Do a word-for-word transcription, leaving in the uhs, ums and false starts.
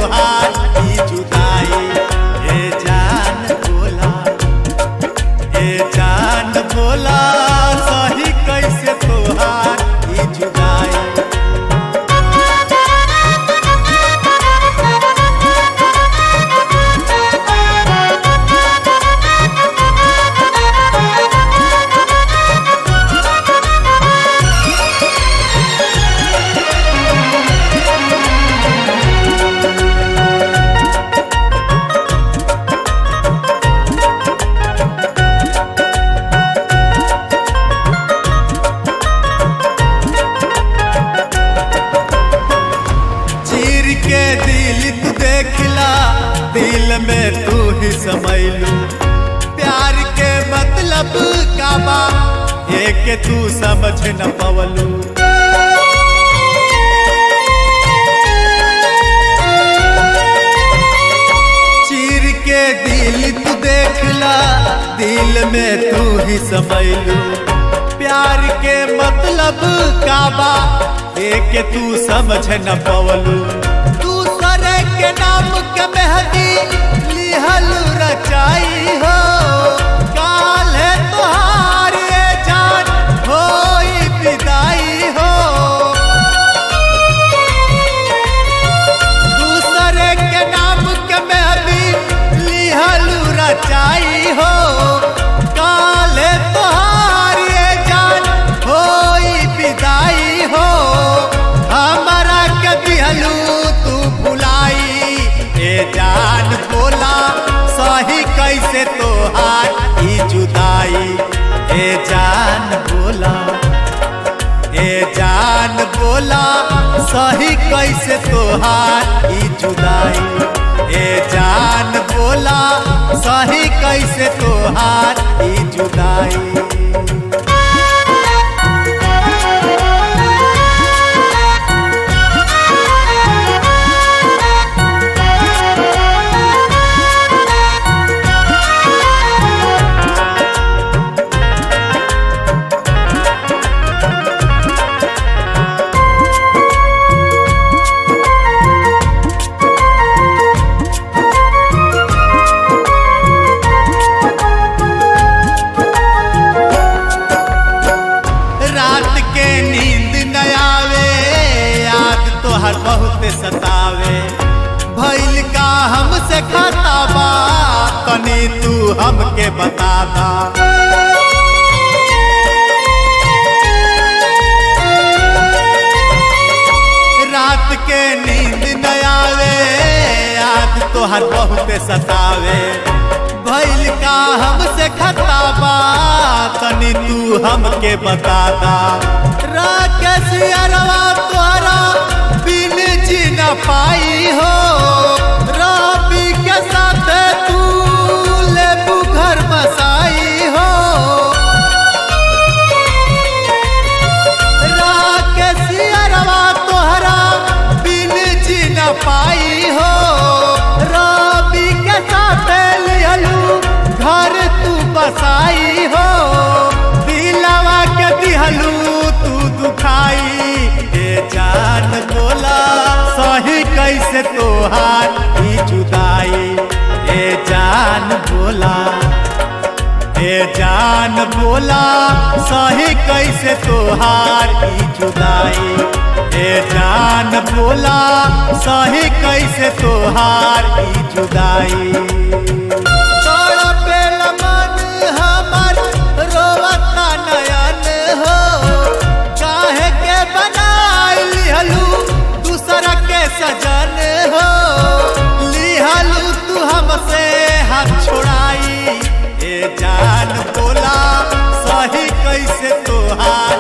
तोहार ई जुदाई। ए जान बोला, ए जान बोला सही कैसे तोहार ई जुदाई। के दिल तू देखला, दिल में तू ही समैलू। प्यार के मतलब का बा एक तू समझ न पवलू। चीर के दिल तू देखला, दिल में तू ही समैलू। प्यार के मतलब का बा एक तू समझ न पवलू। दूसरे के नाम के मेहंदी लिहल रचाई हो, काल है तोहार ये जान होई विदाई हो। दूसरे के नाम के मेहंदी लिहल रचाई हो, काल है तोहार ये जान होई विदाई हो। हमारा के दिहलू तू भुलाई। ए जान बोला सही कैसे तोहार ई जुदाई। ए जान बोला, ए जान बोला सही कैसे तोहार ई जुदाई। ए जान बोला सही कैसे तोहार ई जुदाई। तोहर बहुत सतावे, भइल का हमसे खाता बा तनी तू हमके बता दा। रात के नींद न आवे, याद तोहर बहुत सतावे, भइल का हमसे खाता बा तनी तू हमके बता दा। राकेश अरवा तोहरा बिन जी न पाई हो, रवि के साथ तू लेबू घर बसाई हो। राकेश अरवा तोहरा बिन जी न पाई हो, रवि के साथ लिहलू घर तू बसाई हो। दिलवा के दिहलू तू दुखाई। ए जान बोला सही कैसे तोहार ई जुदाई। ए जान बोला, ए जान बोला सही कैसे तोहार ई जुदाई। ए जान बोला सही कैसे तोहार ई जुदाई। तड़पेल मन हमर रोवता नयन हो, काहे के बनाई लिहलू दूसरा के सजन हो। लिहलू तू हमसे हाथ छोड़ाई। ए जान बोला सही कैसे तोहार